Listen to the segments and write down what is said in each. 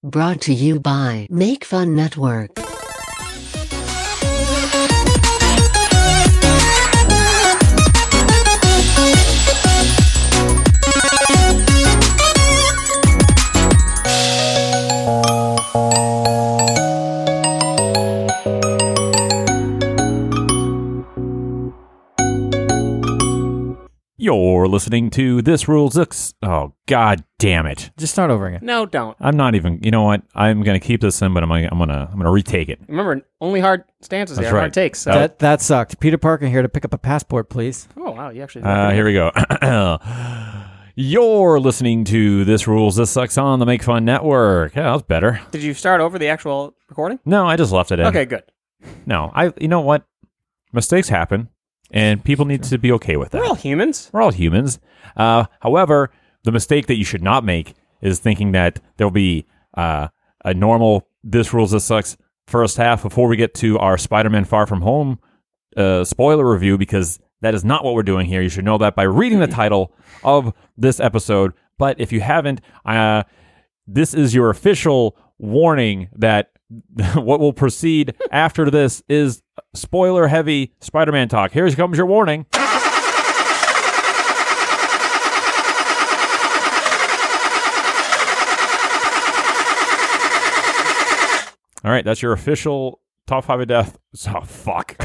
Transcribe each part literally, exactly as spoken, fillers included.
Brought to you by Make Fun Network. You're listening to This Rules X. Oh, god damn it. Just start over again. No, don't. I'm not even, you know what? I'm going to keep this in, but I'm going to I'm gonna, I'm gonna retake it. Remember, only hard stances That's here, right. hard takes. So. That that sucked. Peter Parker here to pick up a passport, please. oh, wow, you actually... Uh, here we go. You're listening to This Rules This Sucks on the Make Fun Network. Yeah, that was better. Did you start over the actual recording? No, I just left it in. Okay, good. No, I. You know what? Mistakes happen, and people need to be okay with that. We're all humans. We're all humans. Uh, however, the mistake that you should not make is thinking that there'll be uh, a normal This Rules This Sucks first half before we get to our Spider-Man Far From Home uh, spoiler review, because that is not what we're doing here. You should know that by reading the title of this episode. But if you haven't, uh, this is your official warning that what will proceed after this is spoiler-heavy Spider-Man talk. Here comes your warning. All right, that's your official top five of death. Oh, fuck.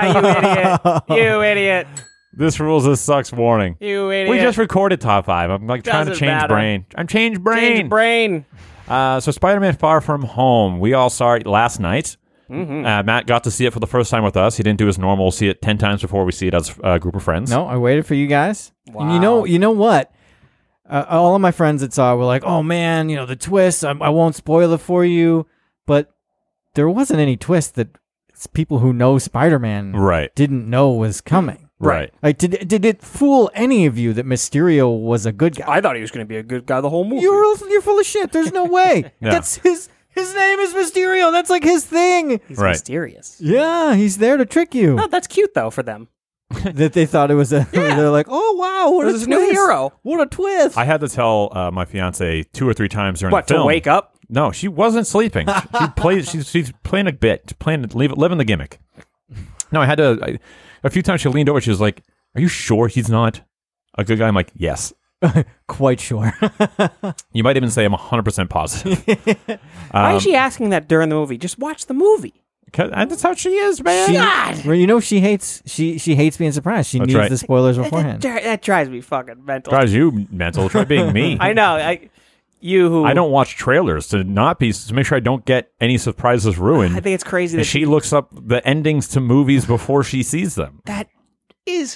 Ah, you idiot. You idiot. This Rules This Sucks warning. You idiot. We just recorded top five. I'm like trying to Doesn't change matter. brain. I'm change brain. Change brain. Uh, so Spider-Man Far From Home. We all saw it last night. Mm-hmm. Uh, Matt got to see it for the first time with us. He didn't do his normal see it ten times before we see it as a group of friends. No, I waited for you guys. Wow. And you know, you know what? Uh, all of my friends that saw it were like, "Oh man, you know the twist. I, I won't spoil it for you." But there wasn't any twist that people who know Spider-Man Right. didn't know was coming. Right. Like, did did it fool any of you that Mysterio was a good guy? I thought he was going to be a good guy the whole movie. You're you're full of shit. There's no way. Yeah. That's his his name is Mysterio. That's like his thing. He's Right. mysterious. Yeah, he's there to trick you. No, that's cute, though, for them. that they thought it was a. They're like, oh wow, what This a is twist! a new hero. What a twist! I had to tell uh, my fiance two or three times during What, the film. to wake up? No, she wasn't sleeping. She, she plays. She's she's playing a bit, playing leave, living the gimmick. No, I had to. I, a few times she leaned over. She was like, "Are you sure he's not a good guy?" I'm like, "Yes." Quite sure. You might even say I'm one hundred percent positive. Why Um, is she asking that during the movie? Just watch the movie. 'Cause- and that's how she is, man. She, God! well, you know she hates she she hates being surprised. She That's needs right. the spoilers That, beforehand. that, that drives me fucking mental. Drives you mental. Try being me. I know. I, you who... I don't watch trailers to not be to make sure I don't get any surprises ruined. I think it's crazy and that she looks up the endings to movies before she sees them. That is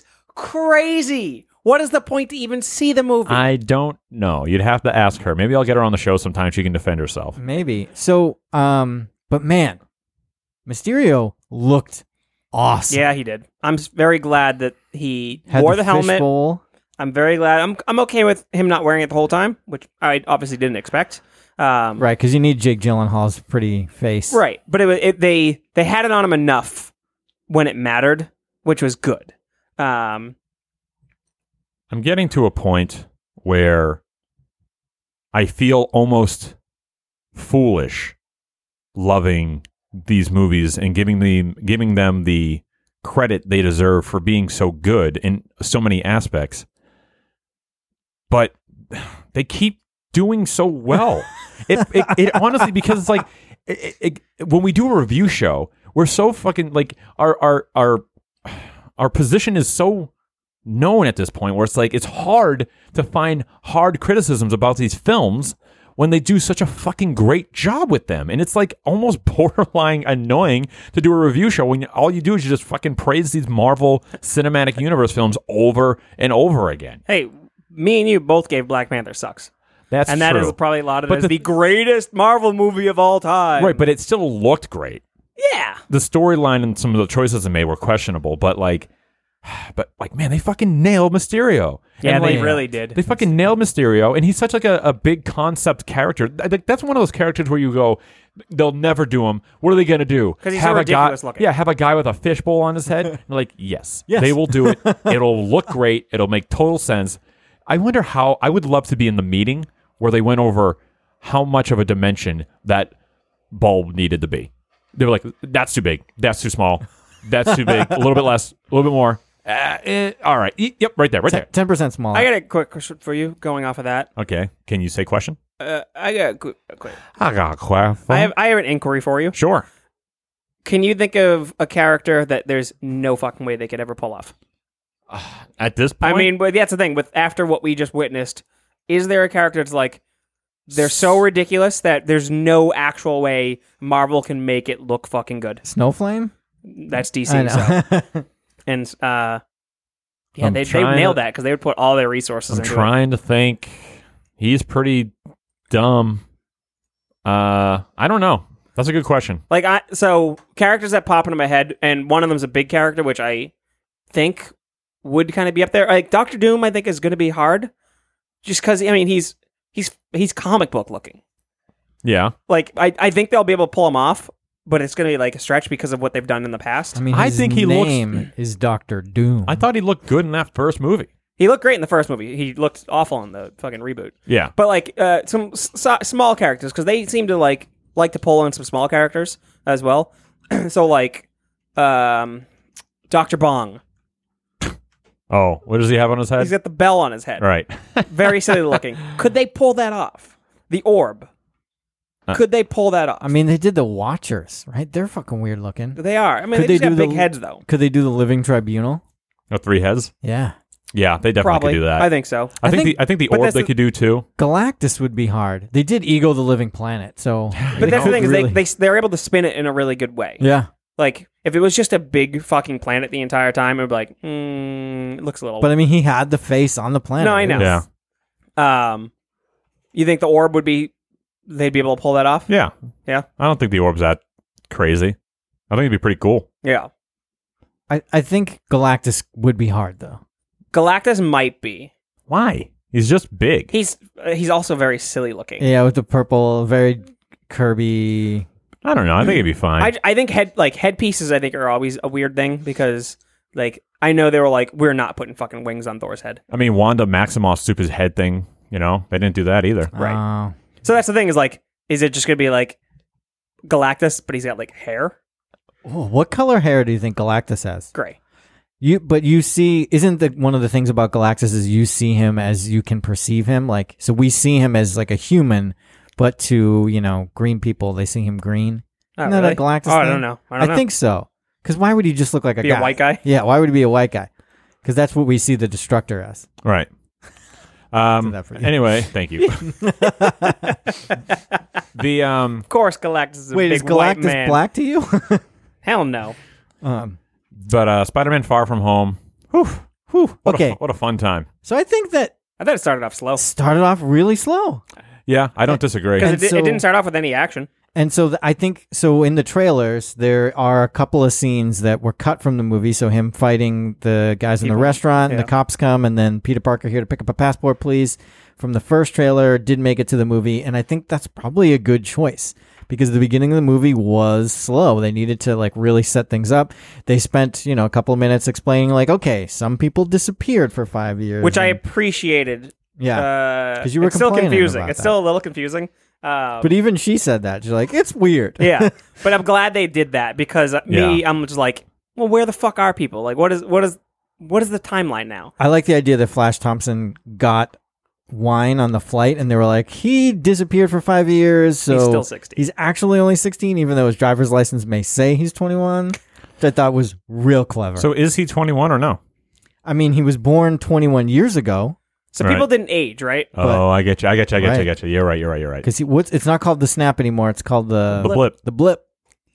crazy. What is the point to even see the movie? I don't know. You'd have to ask her. Maybe I'll get her on the show sometime. She can defend herself. Maybe. So, um, but man, Mysterio looked awesome. yeah, he did. I'm s- very glad that he Had wore the, the, helmet. fishbowl. I'm very glad. I'm I'm okay with him not wearing it the whole time, which I obviously didn't expect. Um, Right, because you need Jake Gyllenhaal's pretty face. Right. But it, wa- it they they had it on him enough when it mattered, which was good. Um, I'm getting to a point where I feel almost foolish loving these movies and giving the giving them the credit they deserve for being so good in so many aspects. But they keep doing so well. it, it it honestly, because it's like it, it, it, when we do a review show, we're so fucking like our our our our position is so known at this point where it's like it's hard to find hard criticisms about these films when they do such a fucking great job with them. And it's like almost borderline annoying to do a review show when all you do is you just fucking praise these Marvel Cinematic Universe films over and over again. hey, me and you both gave Black Panther sucks. That's and that true. is probably lauded But as the- the, greatest Marvel movie of all time. Right, but it still looked great. yeah. The storyline and some of the choices they made were questionable, but like, but like, man, they fucking nailed Mysterio. Yeah, And, they like, really did. They fucking nailed Mysterio, and he's such like a, a big concept character. I think that's one of those characters where you go, they'll never do him. What are they gonna do? 'Cause he's have so a guy, ridiculous looking. Yeah, have a guy with a fishbowl on his head. And like, yes, Yes. they will do it. It'll look great. It'll make total sense. I wonder how. I would love to be in the meeting where they went over how much of a dimension that bulb needed to be. They were like, that's too big. That's too small. That's too big. A little bit less. A little bit more. Uh, eh, all right. E- yep, right there. Right there. ten percent smaller. I got a quick question for you going off of that. Okay. Can you say question? Uh, I got a quick, a quick. I got a question. I have, I have an inquiry for you. Sure. Can you think of a character that there's no fucking way they could ever pull off? At this point? I mean, but that's the thing. With after what we just witnessed, is there a character that's like, they're so ridiculous that there's no actual way Marvel can make it look fucking good? Snowflame? That's D C. I know. So. And uh, yeah, I'm they they trying nailed to- that because they would put all their resources I'm into trying to think. He's pretty dumb. Uh, I don't know. That's a good question. it. Like I, so characters that pop into my head, and one of them's a big character, which I think would kind of be up there. Like Doctor Doom, I think is going to be hard, just because I mean he's he's he's comic book looking. Yeah. Like I, I think they'll be able to pull him off, but it's going to be like a stretch because of what they've done in the past. I mean, I his think he looks- name is Doctor Doom. I thought he looked good in that first movie. He looked great in the first movie. He looked awful in the fucking reboot. Yeah. But like uh, some s- s- small characters, because they seem to like like to pull in some small characters as well. So like um, Doctor Bong, Oh, what does he have on his head? he's got the bell on his head. Right. Very silly looking. Could they pull that off? The orb. Uh, Could they pull that off? I mean, they did the Watchers, right? They're fucking weird looking. they are. I mean, Could they, they just have do big the- heads though. Could they do the Living Tribunal? Oh, three heads? Yeah. Yeah, they definitely Probably. could do that. I think so. I I think, think- the I think the but orb that's they the- could do too. Galactus would be hard. They did Ego the Living Planet, so. But they that's the could thing is really- they, they they're able to spin it in a really good way. Yeah. Like if it was just a big fucking planet the entire time, it would be like, mm, it looks a little. But I mean, he had the face on the planet. No, I know. Yeah. um, you think the orb would be? They'd be able to pull that off? Yeah. Yeah. I don't think the orb's that crazy. I think it'd be pretty cool. Yeah. I, I think Galactus would be hard, though. Galactus might be. Why? He's just big. He's uh, he's also very silly looking. Yeah, with the purple, very Kirby. I don't know. I think it'd be fine. I, I think head like headpieces I think are always a weird thing because like I know they were like we're not putting fucking wings on Thor's head. I mean, Wanda Maximoff stupid head thing, you know, they didn't do that either. Right. Oh. So that's the thing is like is it just gonna be like Galactus but he's got like hair? Oh, what color hair do you think Galactus has? Gray. You, but you see, isn't the one of the things about Galactus is you see him as you can perceive him, like so we see him as like a human, but to you know green people they see him green. Oh, Isn't that really? a Galactus Oh, I thing? don't know. I don't know. think so. Because why would he just look like a Be a guy? white guy? Yeah, why would he be a white guy? Because that's what we see the Destructor as. Right. Um, that for you. anyway, thank you. the um, Of course Galactus is a Wait, big is white Galactus man. black to you? Hell no. um, but uh, Spider-Man: Far From Home. Whew, whew, what okay, a, what a fun time. so I think that I thought it started off slow. started off really slow. Yeah, I don't disagree. Because And it, di- so- it didn't start off with any action. And so th- I think so in the trailers there are a couple of scenes that were cut from the movie. So him fighting the guys in the People. restaurant, and Yeah. the cops come, and then Peter Parker here to pick up a passport, please. From the first trailer, did make it to the movie, and I think that's probably a good choice because the beginning of the movie was slow. They needed to like really set things up. They spent you know a couple of minutes explaining like, okay, some people disappeared for five years, Which I and- appreciated. yeah. Uh, 'Cause you were it's still complaining confusing. about It's that. still a little confusing. Uh, But even she said that she's like, it's weird. yeah, but I'm glad they did that because uh, me, Yeah. I'm just like, well, where the fuck are people? Like, what is what is what is the timeline now? I like the idea that Flash Thompson got wine on the flight, and they were like, he disappeared for five years, so He's still sixty. he's actually only sixteen, even though his driver's license may say he's twenty-one. Which I thought was real clever. So is he twenty-one or no? I mean, he was born twenty-one years ago So Right. people didn't age, right? Oh, I get you. I get you. I get you. I Right. get you. You're right. You're right. You're right. because he what's it's not called the snap anymore. It's called the The blip. The blip.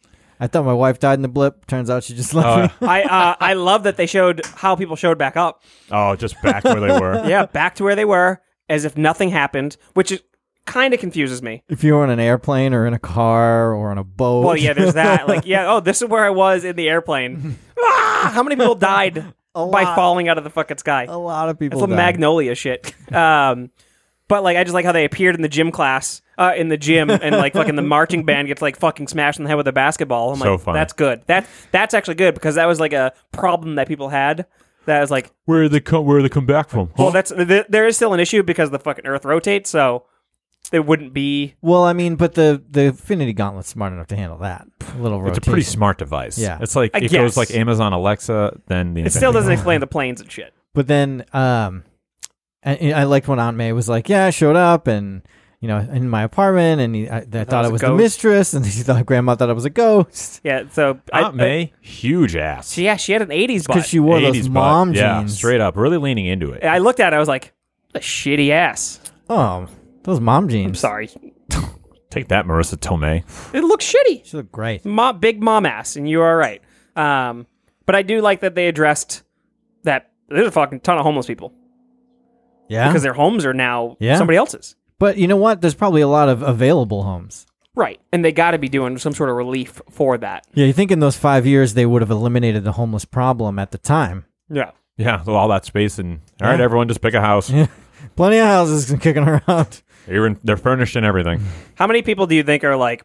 I thought my wife died in the blip. Turns out she just left Oh, me. I uh, I love that they showed how people showed back up. Oh, just back where they were. Yeah, back to where they were as if nothing happened, which is kind of confuses me. If you were on an airplane or in a car or on a boat. Well, yeah, there's that. Like, yeah, oh, this is where I was in the airplane. Ah, how many people died A by lot. falling out of the fucking sky? A lot of It's people. some died. Magnolia shit. Um, but like, I just like how they appeared in the gym class, uh, in the gym, and like fucking the marching band gets like fucking smashed in the head with a basketball. I'm So like, funny. that's good. That that's actually good because that was like a problem that people had. That was like, Where did they come? Where did they come back from? well, that's th- there is still an issue because the fucking Earth rotates. So they wouldn't be. Well, I mean, but the the Infinity Gauntlet's smart enough to handle that. A little It's rotation. a pretty smart device. Yeah. It's like I it guess. goes like Amazon Alexa, then the It still Infinity doesn't Gauntlet. explain the planes and shit. But then, um, and I liked when Aunt May was like, "Yeah, I showed up and." You know, in my apartment, and he, I, I thought was it a was the ghost. mistress, and he thought Grandma thought it was a ghost Yeah, so I- Aunt May, huge ass. She, yeah, she had an eighties butt. because she wore those eighties butt. mom Yeah, jeans. straight up, really leaning into it. I looked at it, I was like, a shitty ass. Oh, those mom jeans. I'm sorry. Take that, Marissa Tomei. It looks shitty. She looked great. Mom, big mom ass, and you are right. Um, but I do like that they addressed that there's a fucking ton of homeless people Yeah, because their homes are now Yeah. somebody else's. but you know what? There's probably a lot of available homes. Right. And they got to be doing some sort of relief for that. Yeah, you think in those five years they would have eliminated the homeless problem at the time? Yeah. Yeah, so all that space and all right, Yeah. everyone, just pick a house. Plenty of houses kicking around. Even they're furnished and everything. How many people do you think are like,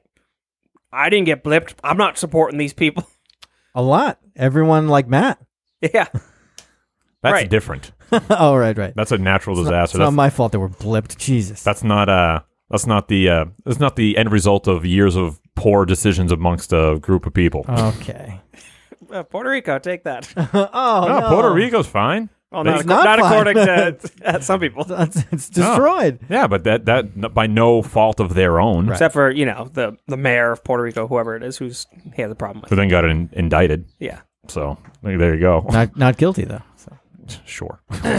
I didn't get blipped. I'm not supporting these people. A lot. Everyone like Matt. Yeah. That's Right. different. Oh, right, right. That's a natural It's disaster. not That's my fault they were blipped. Jesus. that's not uh that's not the uh that's not the end result of years of poor decisions amongst a group of people. Okay. Uh, Puerto Rico, take that. oh, no, no. Puerto Rico's fine. Well, They- not, It's ac- not not fine. according to uh, some people. It's, it's destroyed. Yeah, but that that by no fault of their own. Right. Except for, you know, the, the mayor of Puerto Rico, whoever it is, who's he has a problem with. Who then got in, indicted. Yeah. So there you go. Not not guilty though. So. Sure.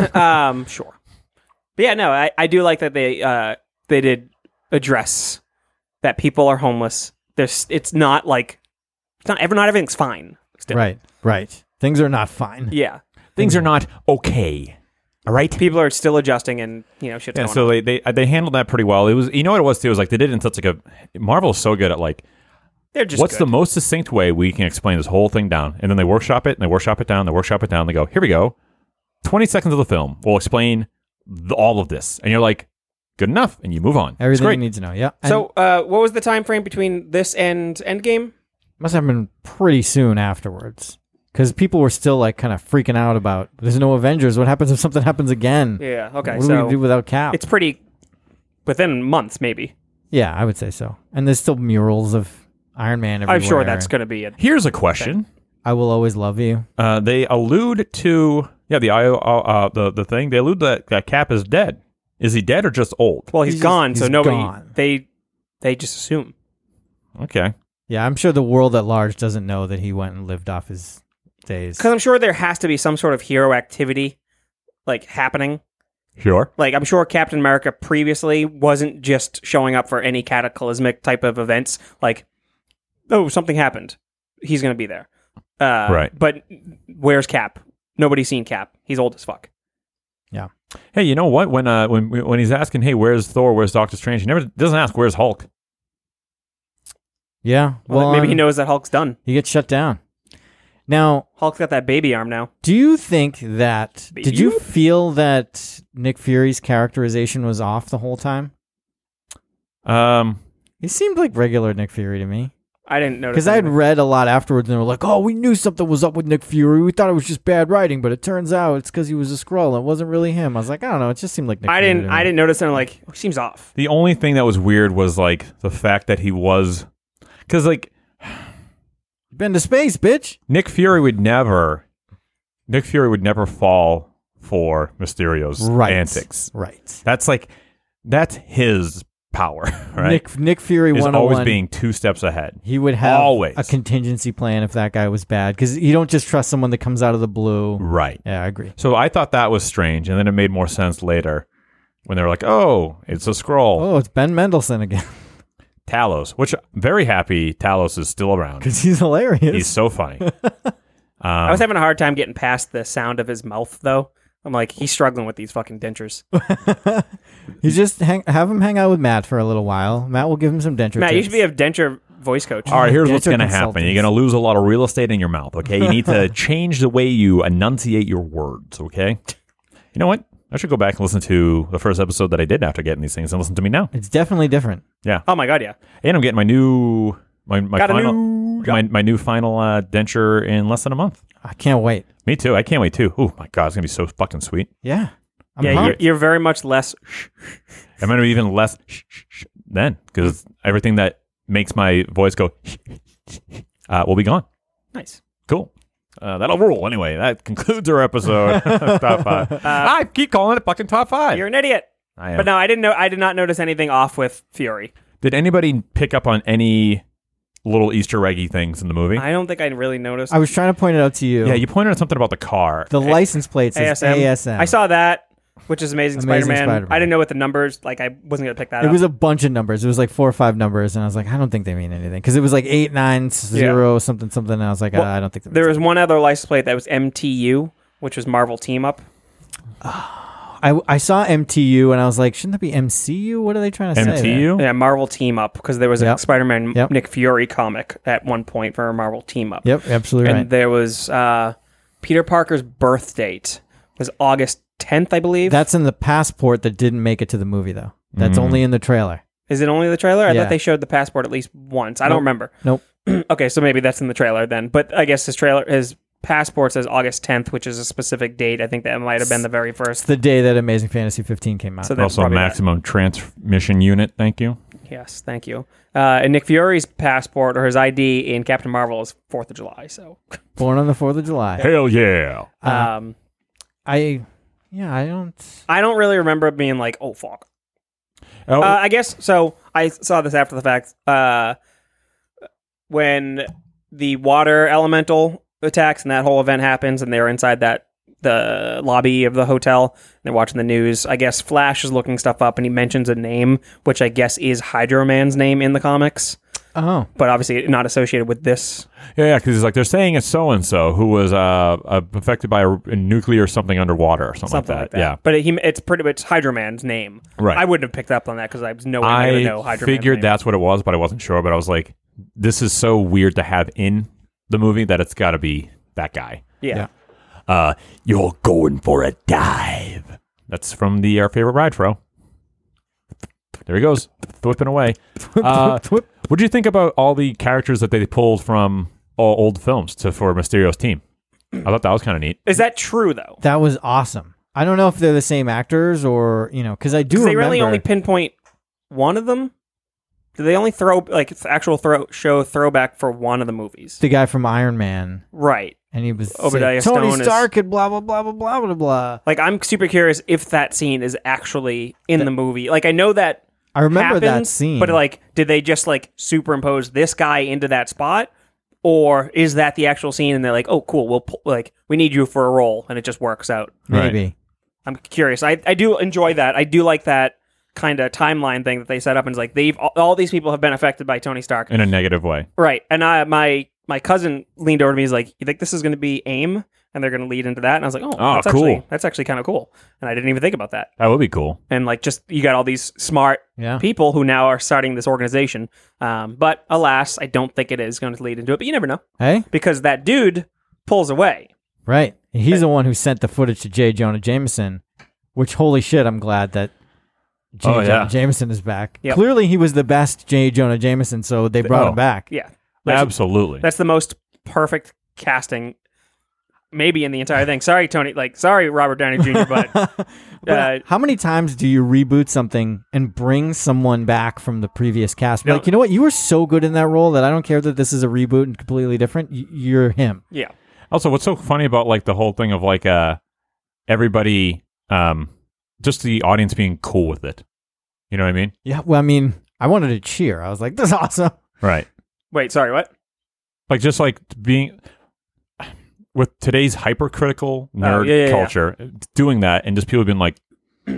um, sure. But yeah, no, I, I do like that they uh they did address that people are homeless. There's it's not like it's not ever not everything's fine. Still. Right. Right. Things are not fine. Yeah. Things are not okay. All right. People are still adjusting and you know shit's Yeah, going so on. they, they they handled that pretty well. It was you know what it was too. It was like they did it in such like a Marvel's so good at like They're just what's good. the most succinct way we can explain this whole thing down, and then they workshop it and they workshop it down. They workshop it down. They go here we go. Twenty seconds of the film will explain the, all of this, and you're like good enough, and you move on. It's Everything you great. need to know. Yeah. And So, uh, what was the time frame between this and Endgame? must have been pretty soon afterwards. Because people were still like kind of freaking out about there's no Avengers. What happens if something happens again? Yeah. Okay. What do so we do without Cap? it's pretty within months, maybe. Yeah, I would say so. And there's still murals of Iron Man everywhere. I'm sure that's going to be it. Here's a question. I will always love you. Uh, they allude to yeah the I O uh, the the thing. They allude that that Cap is dead. Is he dead or just old? Well, he's, He's just- gone, so he's nobody gone. they they just assume. Okay. Yeah, I'm sure the world at large doesn't know that he went and lived off his days. Because I'm sure there has to be some sort of hero activity like happening. Sure. Like I'm sure Captain America previously wasn't just showing up for any cataclysmic type of events. Like, oh, something happened, he's going to be there. Uh, Right. But where's Cap? Nobody's seen Cap. He's old as fuck. Hey, you know what? When uh when when he's asking, hey, where's Thor? Where's Doctor Strange? He never doesn't ask where's Hulk. Yeah, Well, well, maybe he um, knows that Hulk's done. he gets shut down. Now, Hulk's got that baby arm now. do you think that? Did you Baby? feel that Nick Fury's characterization was off the whole time? Um. He seemed like regular Nick Fury to me. I didn't notice. Because I had anything. read a lot afterwards, and they were like, "Oh, we knew something was up with Nick Fury. We thought it was just bad writing, but it turns out it's because he was a Skrull. It wasn't really him." I was like, "I don't know. It just seemed like Nick I Fury." didn't. to me. I didn't notice. And I'm like, oh, he seems off. The only thing that was weird was like the fact that he was, because like Been to space, bitch. Nick Fury would never, Nick Fury would never fall for Mysterio's Right. antics. Right. That's like that's his power, right? Nick Nick Fury is one oh always one. being two steps ahead. He would have Always. a contingency plan if that guy was bad, because you don't just trust someone that comes out of the blue. Right. Yeah, I agree. So I thought that was strange, and then it made more sense later when they were like, "Oh, it's a scroll, Oh, it's Ben Mendelsohn again, Talos," which I'm very happy Talos is still around. because he's hilarious. He's so funny. I was having a hard time getting past the sound of his mouth, though. I'm like, he's struggling with these fucking dentures. He's just hang, have him hang out with Matt for a little while. Matt will give him some denture. Matt, you tips. should be a denture voice coach. All right, here's Yeah, what's it's a going to happen. consultant. You're going to lose a lot of real estate in your mouth, okay? You need to change the way you enunciate your words, okay? You know what? I should go back and listen to the first episode that I did after getting these things and listen to me now. It's definitely different. Oh my god, yeah. And I'm getting my new my my Got a final new my, my new final uh, denture in less than a month. I can't wait. Me too. I can't wait too. Oh my god, it's going to be so fucking sweet. Yeah. I'm yeah, you're, pumped. you're very much less. I'm going to be even less shh, shh, shh then, because everything that makes my voice go uh, will be gone. Nice. Cool. Uh, that'll rule. Anyway, that concludes our episode. Top five. Uh, I keep calling it fucking top five. You're an idiot. I am. But no, I didn't know. I did not notice anything off with Fury. Did anybody pick up on any little Easter eggy things in the movie? I don't think I really noticed. I was trying to point it out to you. Yeah, you pointed out something about the car. The license plate says A S M. A S M. I saw that, which is Amazing, Amazing Spider-Man. Spider-Man. I didn't know what the numbers. Like, I wasn't gonna pick that It up. was a bunch of numbers. It was like four or five numbers, and I was like, I don't think they mean anything because it was like eight, nine, zero, something, something. And I was like, Well, I don't think that there means was one other license plate that was M T U, which was Marvel Team Up. I, I saw M T U and I was like, shouldn't that be M C U? What are they trying to say? M T U? Yeah, Marvel Team Up, because there was a Yep. Spider-Man Yep. Nick Fury comic at one point for a Marvel Team Up. Yep, absolutely And right. there was uh, Peter Parker's birth date was August tenth, I believe. That's in the passport that didn't make it to the movie, though. That's Mm. only in the trailer. Is it only the trailer? I Yeah. thought they showed the passport at least once. I Nope. don't remember. Nope. Okay, so maybe that's in the trailer then. But I guess his trailer, his passport says August tenth, which is a specific date. I think that might have been the very It's first. the day that Amazing Fantasy fifteen came out. So that's Also, probably that. maximum transmission unit. Thank you. Yes, thank you. Uh, and Nick Fury's passport or his I D in Captain Marvel is fourth of July. So, Born on the fourth of July. Hell yeah. Uh, um, I, yeah, I don't. I don't really remember it being like, oh fuck. Oh, Uh, I guess so. I saw this after the fact. Uh, when the water elemental attacks and that whole event happens, and they're inside that the lobby of the hotel, and they're watching the news. I guess Flash is looking stuff up, and he mentions a name, which I guess is Hydro Man's name in the comics, Oh, but obviously not associated with this. yeah, yeah, because it's like they're saying it's so and so who was uh, uh, affected by a, a nuclear something underwater or something, Something like, like that. that. Yeah, But he, it's pretty much Hydro Man's name. right. I wouldn't have picked up on that because I was nowhere near to I know Hydro Man's figured name. that's what it was, but I wasn't sure. But I was like, this is so weird to have in the movie that it's got to be that guy. Yeah. Yeah. Uh, you're going for a dive. That's from the Our Favorite Ride, Fro. There he goes, whipping away. Uh, Whip. what do you think about all the characters that they pulled from all old films to for Mysterio's team? I thought that was kind of neat. Is that true though? that was awesome. I don't know if they're the same actors or, you know, because I do Because they remember. really only pinpoint one of them. Do they only throw like it's actual throw show throwback for one of the movies? the guy from Iron Man, Right. and he was Obadiah saying, Tony Stone is- Stark and blah blah blah blah blah blah blah. Like I'm super curious if that scene is actually in the movie. Like I know that I remember that happens, scene, but like, did they just like superimpose this guy into that spot, or is that the actual scene? And they're like, oh, cool, we'll pull, like we need you for a role, and it just works out. maybe. I'm curious. I I do enjoy that. I do like that kind of timeline thing that they set up, and it's like they've all, all these people have been affected by Tony Stark. In a negative way. Right. And I, my my cousin leaned over to me. He's like, "You think this is going to be AIM, and they're going to lead into that?" And I was like, "Oh, Oh, that's cool. actually that's actually kind of cool." And I didn't even think about that. That would be cool. And like, just you got all these smart Yeah. people who now are starting this organization. Um, but alas, I don't think it is going to lead into it. But you never know, Hey, because that dude pulls away. right. He's the one who sent the footage to J. Jonah Jameson. Which holy shit! I'm glad that J. Oh, yeah. Jonah Jameson is back. Yep. Clearly, he was the best J. Jonah Jameson, so they brought Oh. him back. Yeah, that's, Absolutely. that's the most perfect casting, maybe in the entire thing. Sorry, Tony. Like, sorry, Robert Downey Junior But But uh, how many times do you reboot something and bring someone back from the previous cast? Be No. Like, you know what? You were so good in that role that I don't care that this is a reboot and completely different. Y- You're him. yeah, Also, what's so funny about like the whole thing of like uh everybody um just the audience being cool with it. You know what I mean? Yeah. Well, I mean, I wanted to cheer. I was like, "This is awesome." Right. wait, sorry, what? Like just like being with today's hypercritical nerd Oh, yeah, yeah, yeah. culture, doing that and just people being like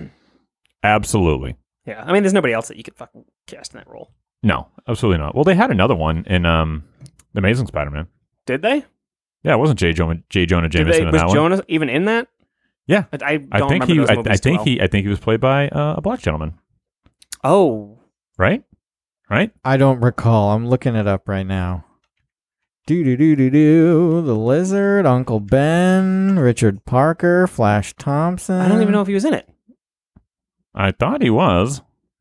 absolutely. Yeah, I mean, there's nobody else that you could fucking cast in that role. No, absolutely not. Well, they had another one in um The Amazing Spider-Man. Did they? Yeah, it wasn't J. Jonah, J. Jonah Did Jameson they in was that one. Jonah even in that? Yeah. I, I don't I think remember he those I, movies I too think well. he I think he was played by uh, a black gentleman. Oh, Right? Right? I don't recall. I'm looking it up right now. Do do do do do. The Lizard, Uncle Ben, Richard Parker, Flash Thompson. I don't even know if he was in it. I thought he was.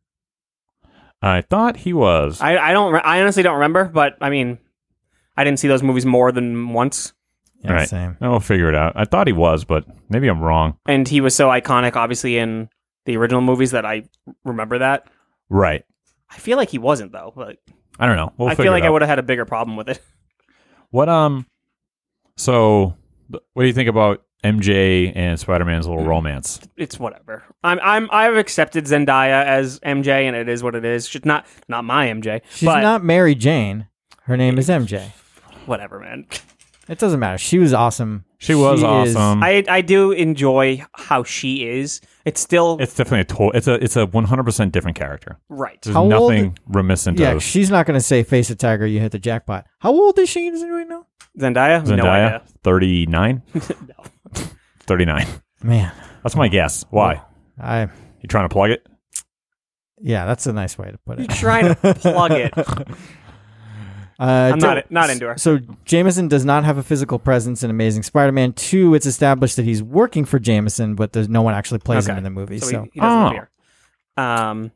I thought he was. I I don't. re- I honestly don't remember. But I mean, I didn't see those movies more than once. Yeah, Right. same. I'll figure it out. I thought he was, but maybe I'm wrong. And he was so iconic, obviously in the original movies that I remember that. Right. I feel like he wasn't though. But I don't know. We'll I figure feel like it I out. would have had a bigger problem with it. What um so th- what do you think about M J and Spider-Man's little romance? It's whatever. I'm I'm I've accepted Zendaya as M J, and it is what it is. She's not not my M J. She's but not Mary Jane. Her name is M J. whatever, man. It doesn't matter. She was awesome. She was is- awesome. I I do enjoy how she is. It's still it's definitely a to- it's a it's a one hundred percent different character. right. There's How old- nothing reminiscent Yeah, of she's not going to say face a tiger, you hit the jackpot. How old is she? Does anybody know? Zendaya? No Zendaya. idea. thirty-nine? No. thirty-nine. Man, That's my guess. Why? I You trying to plug it? yeah, that's a nice way to put You're it. trying to plug it. Uh, I'm not not into her. So Jameson does not have a physical presence in Amazing Spider-Man two. It's established that he's working for Jameson, but there's no one actually plays him Okay. in the movie. So, So, he, he doesn't Oh. appear. Um,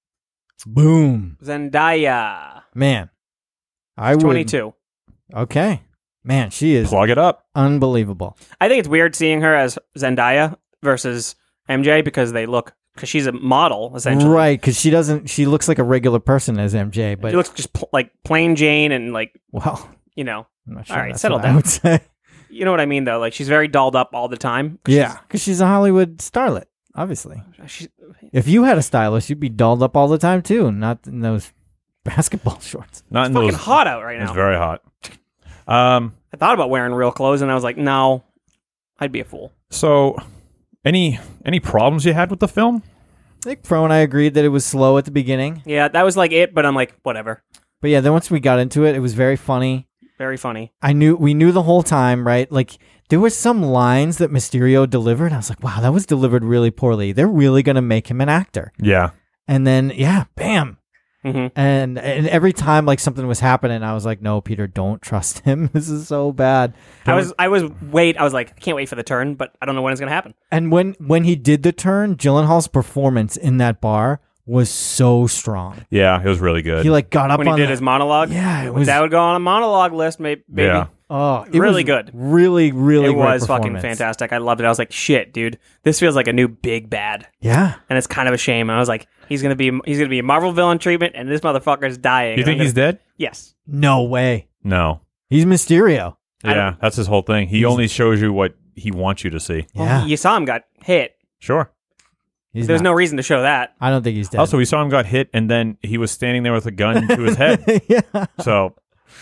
boom, Zendaya, man. I would twenty-two. Okay, man, she is Plug it up. unbelievable. I think it's weird seeing her as Zendaya versus M J because they look because she's a model essentially. Right, because she doesn't. She looks like a regular person as M J, but She looks just pl- like plain Jane and like well, you know I'm not sure. All right, that's settle what I down. would say. you know what I mean though. Like she's very dolled up all the time. Yeah, because she's a Hollywood starlet. Obviously, She's, she's if you had a stylist, you'd be dolled up all the time too, not in those basketball shorts. Not in fucking those. hot out right It's now. very hot. Um. I thought about wearing real clothes and I was like, no, I'd be a fool. So, any any problems you had with the film? I think Fro and I agreed that it was slow at the beginning, Yeah, that was like it, but I'm like, whatever. but yeah, then once we got into it, it was very funny. Very funny. I knew we knew the whole time, right? Like there were some lines that Mysterio delivered. I was like, wow, that was delivered really poorly. They're really gonna make him an actor. Yeah. And then yeah, bam. hmm And and every time like something was happening, I was like, no, Peter, don't trust him. This is so bad. I was, I was wait, I was like, I can't wait for the turn, but I don't know when it's gonna happen. And when when he did the turn, Gyllenhaal's performance in that bar was so strong. Yeah, it was really good. He like got up When he on did the- his monologue, Yeah, it was that would go on a monologue list, maybe. Baby. Yeah. oh, it really was good. Really, really It great was fucking performance. fantastic. I loved it. I was like, shit, dude, this feels like a new big bad, Yeah. and it's kind of a shame. And I was like, he's gonna be, he's gonna be a Marvel villain treatment, and this motherfucker's dying. You And think I'm he's gonna- dead? Yes. No way. No. He's Mysterio. I Yeah, that's his whole thing. He He's- only shows you what he wants you to see. Well, Yeah. you saw him got hit. Sure. He's There's not. no reason to show that. I don't think he's dead. Also, we saw him got hit, and then he was standing there with a gun to his head. yeah. So,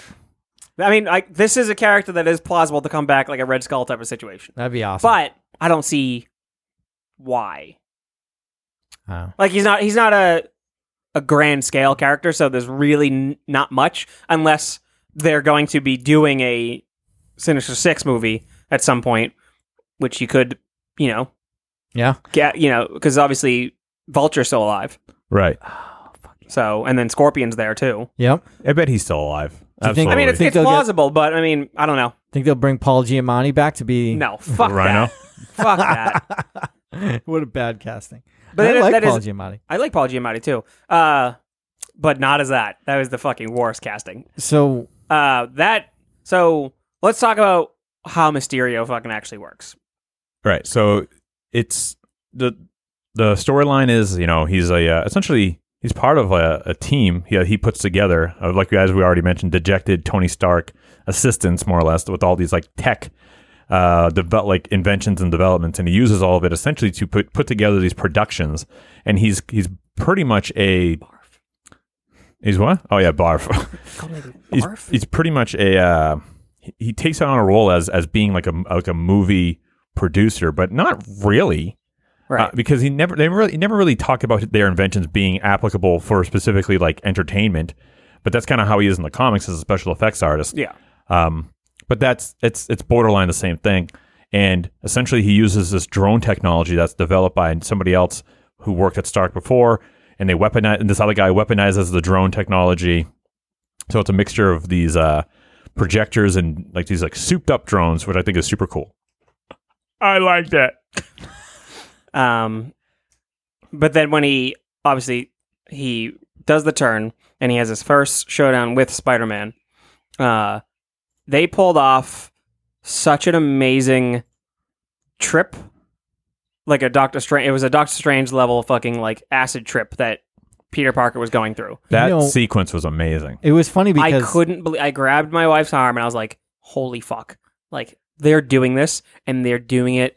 I mean, like this is a character that is plausible to come back like a Red Skull type of situation, That'd be awesome. but I don't see why. Oh. Like he's not he's not a a grand scale character, so there's really n- not much unless they're going to be doing a Sinister Six movie at some point, which you could, you know, Yeah. get, you know, because obviously Vulture's still alive. right. So, and then Scorpion's there too. Yep. I bet he's still alive. Do you think- I mean, Absolutely. it's, Think it's they'll get- plausible, but I mean, I don't know. Think they'll bring Paul Giamatti back to be No, fuck Rhino? that. Fuck that. What a bad casting. But I that is- like that Paul is- Giamatti. I like Paul Giamatti too, uh, but not as that. That was the fucking worst casting. So Uh, that. So let's talk about how Mysterio fucking actually works. Right. So it's the the storyline is, you know, he's a uh, essentially he's part of a, a team he he puts together, uh, like as we already mentioned, dejected Tony Stark assistants, more or less, with all these like tech uh develop like inventions and developments, and he uses all of it essentially to put put together these productions. And he's he's pretty much a he's what? Oh yeah, barf. he's, Barf? he's pretty much a uh, he, he takes on a role as as being like a like a movie producer, but not really. Right. Uh, because he never, they really, he never really talked about their inventions being applicable for specifically like entertainment, but that's kind of how he is in the comics as a special effects artist. yeah. Um, but that's it's it's borderline the same thing, and essentially he uses this drone technology that's developed by somebody else who worked at Stark before, and they weaponize, and this other guy weaponizes the drone technology. So it's a mixture of these uh, projectors and like these like souped up drones, which I think is super cool. I like that. Um, but then when he obviously he does the turn and he has his first showdown with Spider-Man, uh, they pulled off such an amazing trip. like a Doctor Strange. It was a Doctor Strange level fucking like acid trip that Peter Parker was going through. That You know- sequence was amazing. It was funny because I couldn't believe. I grabbed my wife's arm and I was like, "Holy fuck!" Like they're doing this and they're doing it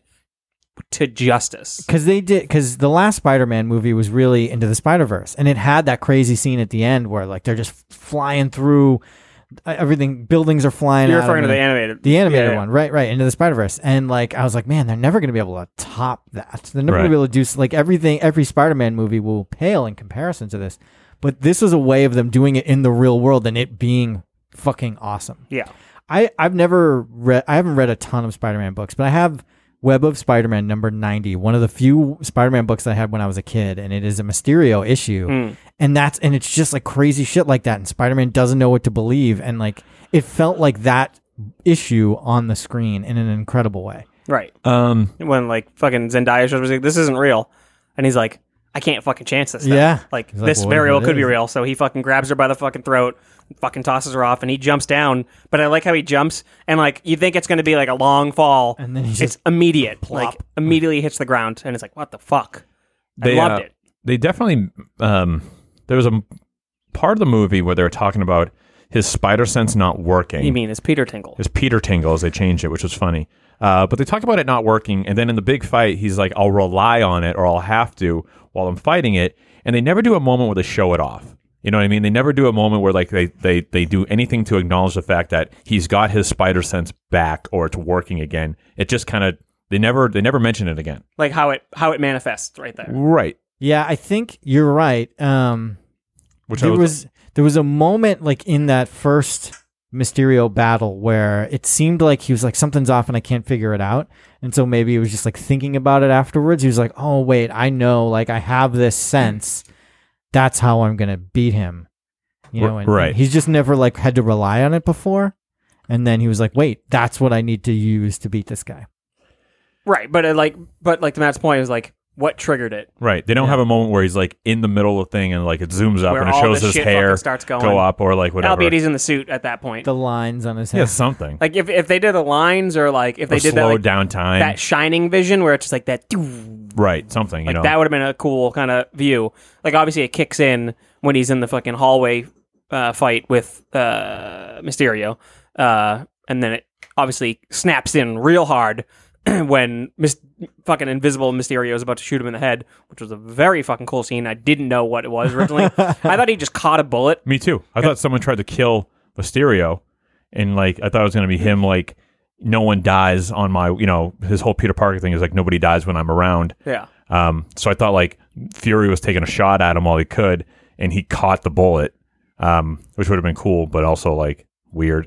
to justice. Because they did, because the last Spider-Man movie was really into the Spider-Verse, and it had that crazy scene at the end where like they're just flying through uh, everything, buildings are flying. You're out referring to and the animated, the animated Yeah, yeah. one, right? Right, into the Spider-Verse, and like I was like, man, they're never going to be able to top that. They're never Right. going to be able to do s- like everything. Every Spider-Man movie will pale in comparison to this, but this was a way of them doing it in the real world and it being fucking awesome. Yeah, I, I've never read, I haven't read a ton of Spider-Man books, but I have Web of Spider-Man number ninety, one of the few Spider-Man books I had when I was a kid, and it is a Mysterio issue. Mm. And that's, and it's just like crazy shit like that. And Spider-Man doesn't know what to believe. And like, it felt like that issue on the screen in an incredible way. right. Um, When like fucking Zendaya shows up, like, this isn't real, and he's like, I can't fucking chance this. Stuff. Yeah. like He's like, this "What very if well it could be is?" real. So he fucking grabs her by the fucking throat, fucking tosses her off, and he jumps down. But I like how he jumps, and like you think it's going to be like a long fall, And then he it's just immediate, plop. like immediately hits the ground, and it's like, what the fuck? I They, loved uh, it. they definitely. Um, there was a m- part of the movie where they were talking about his spider sense not working. You mean it's Peter Tingle? His Peter Tingle, as they changed it, which was funny. Uh, but they talked about it not working, and then in the big fight, he's like, "I'll rely on it, or I'll have to while I'm fighting it." And they never do a moment where they show it off. You know what I mean? They never do a moment where like they they they do anything to acknowledge the fact that he's got his spider sense back or it's working again. It just kind of they never they never mention it again. Like how it how it manifests right there. Right. yeah, I think you're right. Um, Which I there was, was there was a moment like in that first Mysterio battle where it seemed like he was like, something's off and I can't figure it out. And so maybe he was just like thinking about it afterwards. He was like, oh wait, I know, like I have this sense. That's how I'm gonna beat him. You know, and, Right. and he's just never like had to rely on it before. And then he was like, wait, that's what I need to use to beat this guy. Right, but it, like but like to Matt's point is like what triggered it? right. They don't Yeah. have a moment where he's like in the middle of the thing and like it zooms up Where and it all shows this his shit hair fucking starts going. go up or like whatever. Albeit he's in the suit at that point. The lines on his head. yeah, something. Like if if they did the lines or like if they Or did that slowed like, down time. that shining vision where it's just like that doo, right. Something. like you know. that would have been a cool kind of view. Like obviously it kicks in when he's in the fucking hallway uh, fight with uh, Mysterio, uh, and then it obviously snaps in real hard when Mis- fucking invisible Mysterio is about to shoot him in the head, which was a very fucking cool scene. I didn't know what it was originally. I thought he just caught a bullet. Me too. I thought someone tried to kill Mysterio, and like I thought it was going to be him. Like no one dies on my, you know, his whole Peter Parker thing is like nobody dies when I'm around. Yeah. Um, so I thought like Fury was taking a shot at him while he could, and he caught the bullet, um, which would have been cool, but also like weird.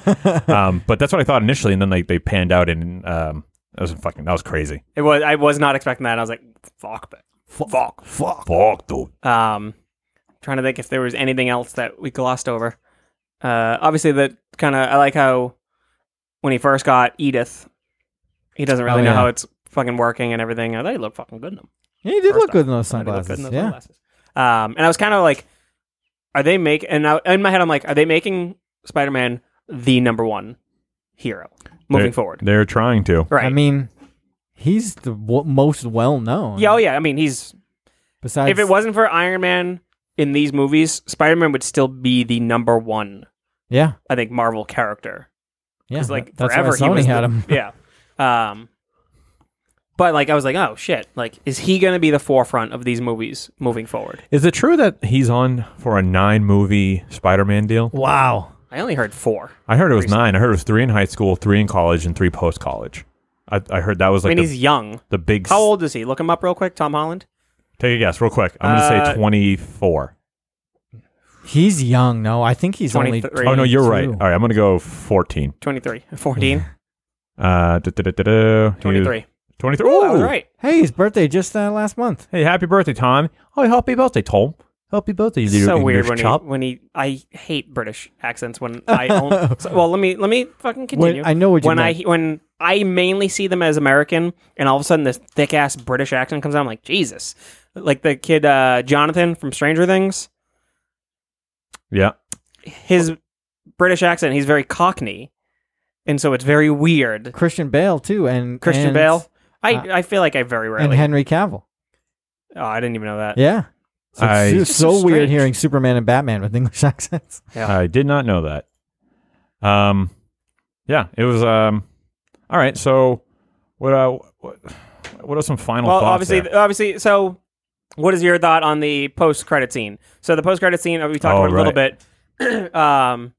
um, but that's what I thought initially, and then like they panned out, and um, that was fucking that was crazy. It was. I was not expecting that. I was like, fuck, but fuck, Fuck, fuck, dude. Um, trying to think if there was anything else that we glossed over. Uh, obviously, the kind of I like how when he first got Edith, he doesn't really Oh, know yeah. how it's fucking working and everything. I thought he looked fucking good in them. Yeah, he did First look good off, in those I thought he looked sunglasses. good in those Yeah. sunglasses. Um, and I was kind of like, are they make? And now in my head, I'm like, are they making Spider-Man the number one hero moving They're- forward? They're trying to. Right. I mean, he's the w- most well known. yeah. Oh yeah. I mean, he's Besides, if it wasn't for Iron Man in these movies, Spider-Man would still be the number one. yeah, I think Marvel character. yeah, Because like that's forever why he Sony was had the- him. Yeah. Um, but like I was like, oh shit! Like, is he going to be the forefront of these movies moving forward? Is it true that he's on for a nine movie Spider-Man deal? Wow. I only heard four. I heard it was Recently. nine. I heard it was three in high school, three in college, and three post college. I, I heard that was I like mean, the, he's young. the big. How old is he? Look him up real quick. Tom Holland. Take a guess, real quick. I'm going to Uh, say twenty-four. He's young. No, I think he's only. twenty-three. Oh no, you're right. twenty-two. All right, I'm going to go fourteen. twenty-three. fourteen. Uh, da, da, da, da, da. twenty-three. twenty-three. Ooh, I was Ooh. right. Hey, his birthday just uh, last month. Hey, happy birthday, Tom. Oh, happy birthday, Tom. Happy birthday, you So little weird English when chop. he when he. I hate British accents when I. Own, so, well, let me let me fucking continue. When, I know what you when I meant. when I mainly see them as American, and all of a sudden this thick ass British accent comes out, I'm like, Jesus. Like the kid uh, Jonathan from Stranger Things, Yeah. his British accent, he's very Cockney, and so it's very weird. Christian Bale too, and Christian and Bale, I, Uh, I feel like I very and rarely. Henry Cavill. oh, I didn't even know that. Yeah. So I- it's It's just so so weird strange. hearing Superman and Batman with English accents. Yeah. I did not know that. Um, yeah, it was. Um, all right. So, what? Uh, what? What are some final Well, thoughts? obviously, there? obviously. So, what is your thought on the post-credit scene? So, the post-credit scene uh, we talked Oh, about a little bit. um,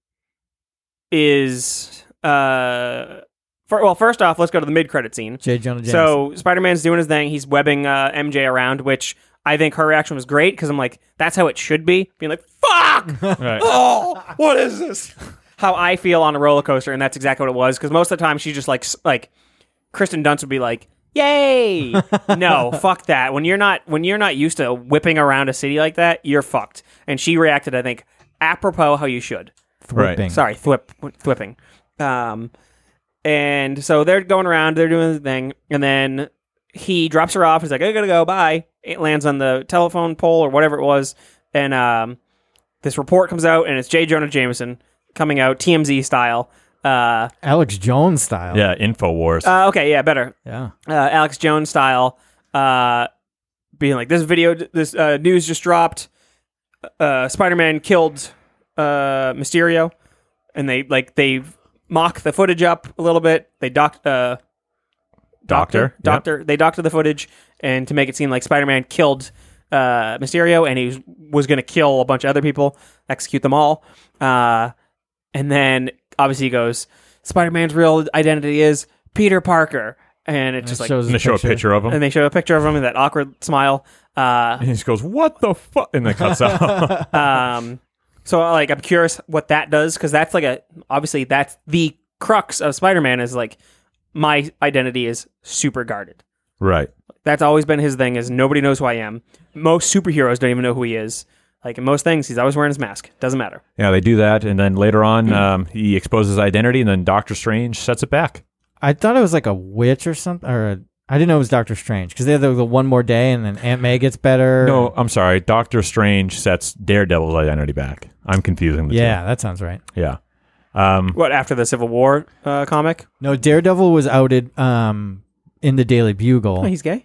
is uh, for, well, first off, let's go to the mid-credit scene. J. Jonah Jameson. So, Spider-Man's doing his thing. He's webbing uh, M J around, which I think her reaction was great because I'm like, that's how it should be. Being like, fuck! Right. Oh, what is this? How I feel on a roller coaster, and that's exactly what it was. Because most of the time, she's just like, s- like Kristen Dunst would be like, "Yay!" No, fuck that. When you're not, when you're not used to whipping around a city like that, you're fucked. And she reacted, I think, apropos how you should. Right. Thwipping. Sorry, thwip, thwipping. Um, and so they're going around, they're doing the thing, and then he drops her off. He's like, "I gotta go, bye." It lands on the telephone pole or whatever it was, and um, this report comes out, and it's J. Jonah Jameson coming out, T M Z style. Uh, Alex Jones style. Yeah, Infowars. uh, okay, yeah, better. Yeah. Uh, Alex Jones style, uh, being like, "This video, this uh, news just dropped. Uh, Spider-Man killed uh, Mysterio," and they like they mock the footage up a little bit. They doc, uh, Doctor, doctor, doctor. They doctor the footage, and to make it seem like Spider-Man killed uh, Mysterio, and he was, was going to kill a bunch of other people, execute them all. Uh, and then obviously he goes, Spider-Man's real identity is Peter Parker, and it And just it like, shows and they show a picture of him, and they show a picture of him with that awkward smile. Uh, and he just goes, "What the fuck?" and then cuts out. um, so like I'm curious what that does because that's like a obviously that's the crux of Spider-Man is like my identity is super guarded. Right. That's always been his thing is nobody knows who I am. Most superheroes don't even know who he is. Like in most things, he's always wearing his mask. Doesn't matter. Yeah, they do that, and then later on, Hmm. um, he exposes his identity, and then Doctor Strange sets it back. I thought it was like a witch or something, or a, I didn't know it was Doctor Strange because they had the, the one more day, and then Aunt May gets better. No, I'm sorry. Doctor Strange sets Daredevil's identity back. I'm confusing the Yeah, that sounds right. two. Yeah. Um, What after the Civil War uh, comic? No, Daredevil was outed um, in the Daily Oh, Bugle. he's gay.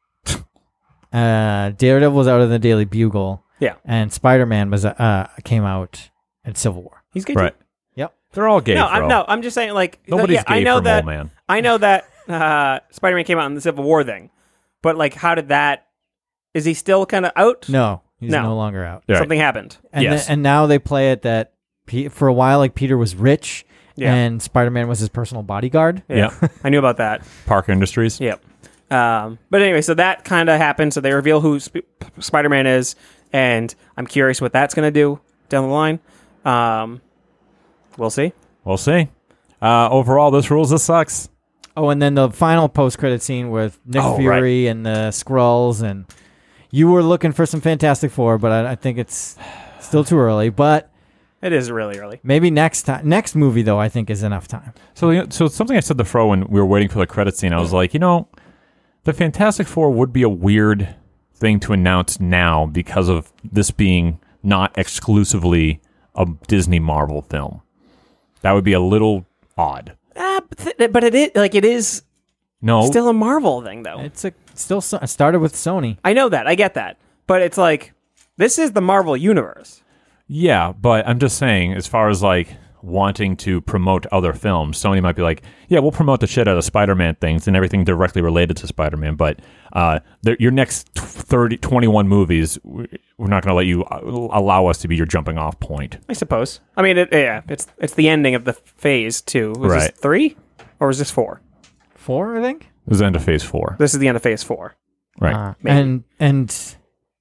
Uh, Daredevil was out in the Daily Bugle. Yeah. And Spider-Man was uh, came out in Civil War. He's gay. right. Too. Yep. They're all gay. No, Fro. I'm, no, I'm just saying like Nobody's yeah, gay I know for that. Mole Man. I know that uh, Spider-Man came out in the Civil War thing, but like, how did that? Is he still kind of out? No, he's No. no, longer out. Right. Something happened. And Yes. the- and now they play it that P- for a while, like Peter was rich, Yeah. and Spider-Man was his personal bodyguard. Yeah, I knew about that. Parker Industries. Yep. Um, but anyway, so that kind of happened. So they reveal who Sp- Spider-Man is, and I'm curious what that's going to do down the line. Um, we'll see. We'll see. Uh, overall, this rules. This sucks. Oh, and then the final post-credit scene with Nick Oh, Fury and the Skrulls, and you were looking for some Fantastic Four, but I, I think it's still too early. But It is really early. maybe next time, next movie though, I think is enough time. So, so something I said to Fro when we were waiting for the credit scene, I was like, you know, the Fantastic Four would be a weird thing to announce now because of this being not exclusively a Disney Marvel film. That would be a little odd. Ah, but, th- but it is like it is No, still a Marvel thing, though. It's a still so, it started with Sony. I know that. I get that. But it's like this is the Marvel universe. yeah, but I'm just saying, as far as like wanting to promote other films, Sony might be like, yeah, we'll promote the shit out of Spider-Man things and everything directly related to Spider-Man, but uh, the- your next thirty, twenty-one movies, we- we're not going to let you uh, allow us to be your jumping off point. I suppose. I mean, it, yeah, it's it's the ending of the phase two. Was Right. this three or was this four? Four, I think. This is the end of Phase Four, This is the end of phase four. right? Uh, Maybe. and and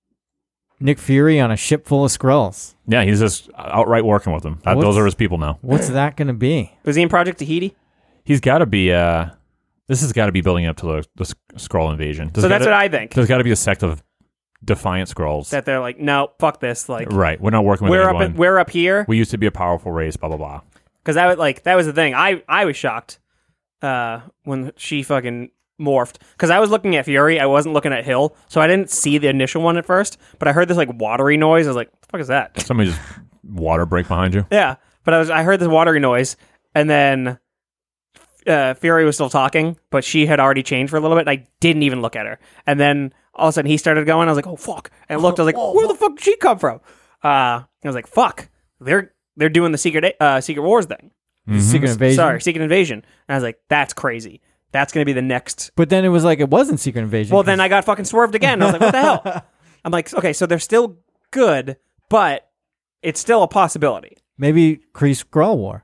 Nick Fury on a ship full of Skrulls. yeah, he's just outright working with them. That, What's- those are his people now. What's that going to be? Was he in Project Tahiti? He's got to be. Uh, this has got to be building up to the, the Skrull invasion. There's So that's gotta, what I think. There's got to be a sect of defiant Skrulls. That they're like, no, fuck this. Like, Right, we're not working with we're up, anyone. at, we're up here we used to be a powerful race. Blah blah blah. because that was like that was the thing. I I was shocked uh, when she fucking morphed because I was looking at Fury. I wasn't looking at Hill, so I didn't see the initial one at first. But I heard this like watery noise. I was like, "What the fuck is that?" Somebody just water break behind you. Yeah, but I was I heard this watery noise, and then uh, Fury was still talking, but she had already changed for a little bit. And I didn't even look at her, and then all of a sudden he started going. I was like, "Oh fuck!" And I looked. I was like, "Where the fuck did she come from?" Uh, I was like, "Fuck!" They're they're doing the secret uh, Secret Wars thing. Mm-hmm. Secret Invasion. Sorry, Secret Invasion. And I was like, "That's crazy. That's gonna be the next." But then it was like it wasn't Secret Invasion. Well, then I got fucking swerved again. I was like, "What the hell?" I'm like, "Okay, so they're still good, but it's still a possibility." Maybe Kree Skrull War.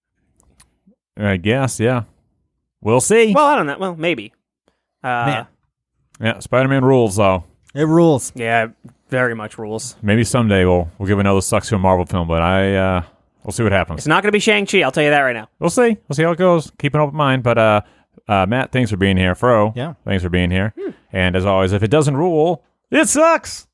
I guess, yeah. We'll see. Well, I don't know. Well, maybe. Uh, Man. Yeah, Spider-Man rules, though. It rules. Yeah, very much rules. Maybe someday we'll we'll give another sucks to a Marvel film, but I uh, we'll see what happens. It's not going to be Shang-Chi. I'll tell you that right now. We'll see. We'll see how it goes. Keep an open mind. But uh, uh, Matt, thanks for being here. Fro, Yeah. thanks for being here. And as always, if it doesn't rule, it sucks.